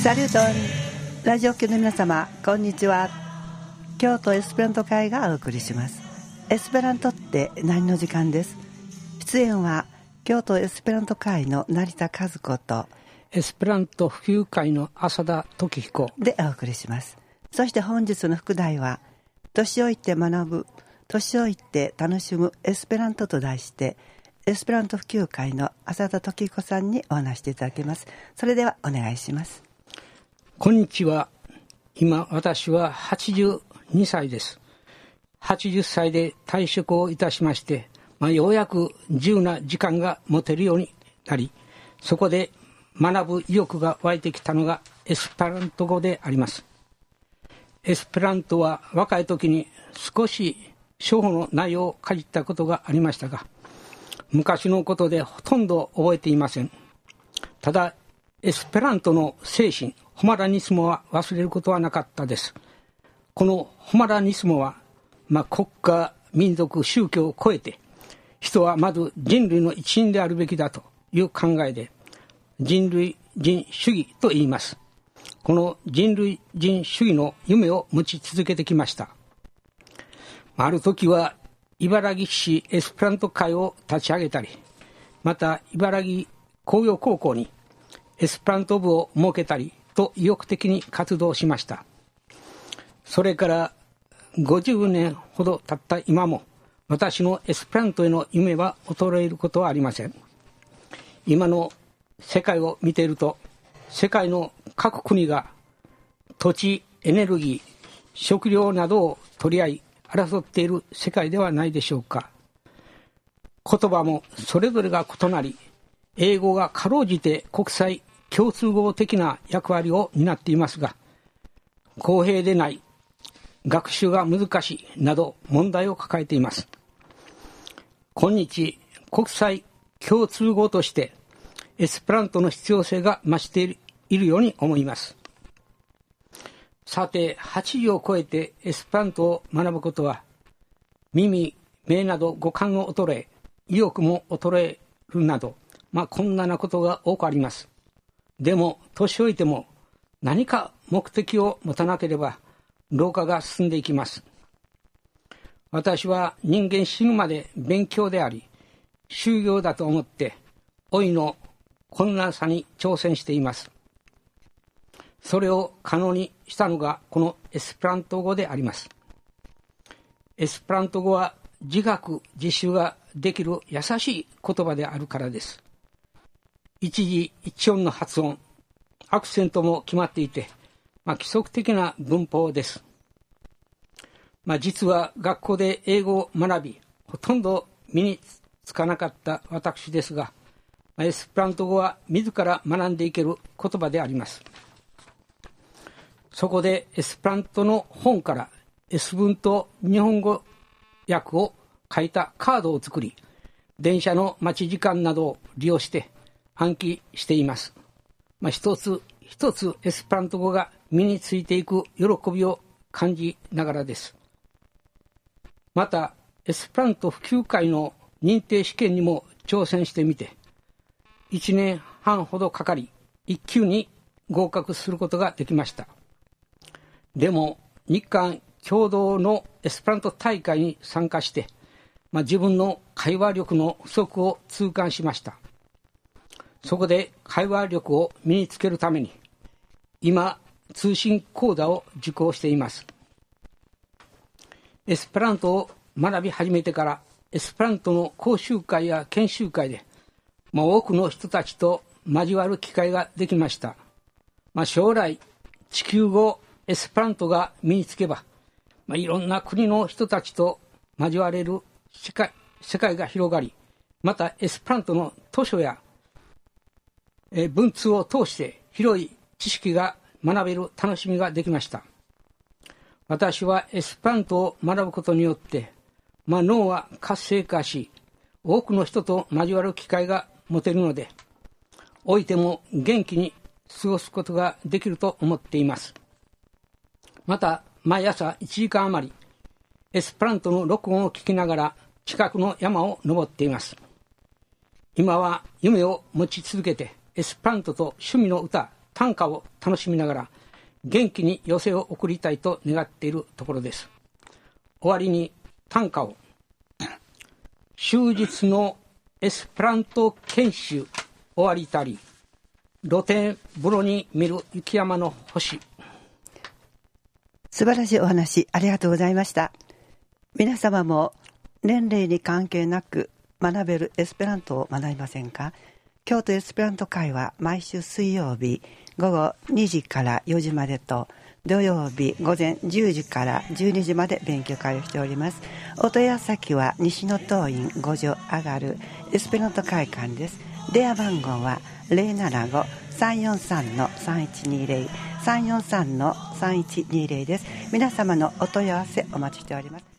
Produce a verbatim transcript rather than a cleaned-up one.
サリュートンラジオ局の皆様、こんにちは。京都エスペラント会がお送りします。エスペラントって何の時間です。出演は京都エスペラント会の成田和子とエスペラント普及会の浅田時彦でお送りします。そして本日の副題は年老いて学ぶ、年老いて楽しむエスペラントと題してエスペラント普及会の浅田時彦さんにお話していただきます。それではお願いします。 こんにちは。今私ははちじゅうにさいです。はちじゅっさいで退職をいたしまして、まあ、ようやく自由な時間が持てるようになり、そこで学ぶ意欲が湧いてきたのがエスペラント語であります。エスペラントは若い時に少し初歩の内容をかじったことがありましたが、昔のことでほとんど覚えていません。ただエスペラントの精神ホマラニスモは忘れることはなかったです。このホマラニスモは、まあ、国家民族宗教を超えて人はまず人類の一員であるべきだという考えで人類人主義と言います。この人類人主義の夢を持ち続けてきました。ある時は茨城市エスペラント会を立ち上げたり、また茨城工業高校にエスペラント部を設けたりと意欲的に活動しました。それからごじゅうねんほど経った今も私のエスペラントへの夢は衰えることはありません。今の世界を見ていると、世界の各国が土地、エネルギー、食料などを取り合い争っている世界ではないでしょうか。言葉もそれぞれが異なり、英語がかろうじて国際共通語的な役割を担っていますが、公平でない、学習が難しいなど問題を抱えています。今日国際共通語としてエスペラントの必要性が増しているように思います。さて、はちじゅうを超えてエスペラントを学ぶことは、耳、目など五感の衰え、意欲も衰えるなど、まあこんななことが多くあります。でも年老いても何か目的を持たなければ老化が進んでいきます。私は人間死ぬまで勉強であり修行だと思って老いの困難さに挑戦しています。それを可能にしたのがこのエスペラント語であります。エスペラント語は自学自習ができる優しい言葉であるからです。一字一音の発音、アクセントも決まっていて、まあ、規則的な文法です。まあ、実は学校で英語を学び、ほとんど身につかなかった私ですが、エスペラント語は自ら学んでいける言葉であります。そこでエスペラントの本から S 文と日本語訳を書いたカードを作り、電車の待ち時間などを利用して暗記しています。まあ、一つ一つエスペラント語が身についていく喜びを感じながらです。またエスペラント普及会の認定試験にも挑戦してみて、いちねんはんほどかかりいっ級に合格することができました。でも日韓共同のエスペラント大会に参加して、まあ、自分の会話力の不足を痛感しました。そこで会話力を身につけるために今通信講座を受講しています。エスペラントを学び始めてからエスペラントの講習会や研修会で、まあ、多くの人たちと交わる機会ができました。まあ、将来地球語エスペラントが身につけば、まあ、いろんな国の人たちと交われる世界、世界が広がり、またエスペラントの図書やえ文通を通して広い知識が学べる楽しみができました。私はエスペラントを学ぶことによって、まあ、脳は活性化し多くの人と交わる機会が持てるので、老いても元気に過ごすことができると思っています。また毎朝いちじかん余りエスペラントの録音を聞きながら近くの山を登っています。今は夢を持ち続けてエスペラントと趣味の歌短歌を楽しみながら元気に余生を送りたいと願っているところです。終わりに短歌を。終日のエスペラント研修終わりたり、露天風呂に見る雪山の星。 素晴らしいお話ありがとうございました。皆様も年齢に関係なく学べるエスペラントを学びませんか？京都エスペラント会は毎週水曜日午後にじからよじまでと、土曜日午前じゅうじからじゅうにじまで勉強会をしております。お問い合わせ先は西野東院ご条上がるエスペラント会館です。電話番号は ゼロななご さんよんさん さんいちにゼロ さんよんさん さんいちにゼロ です。皆様のお問い合わせお待ちしております。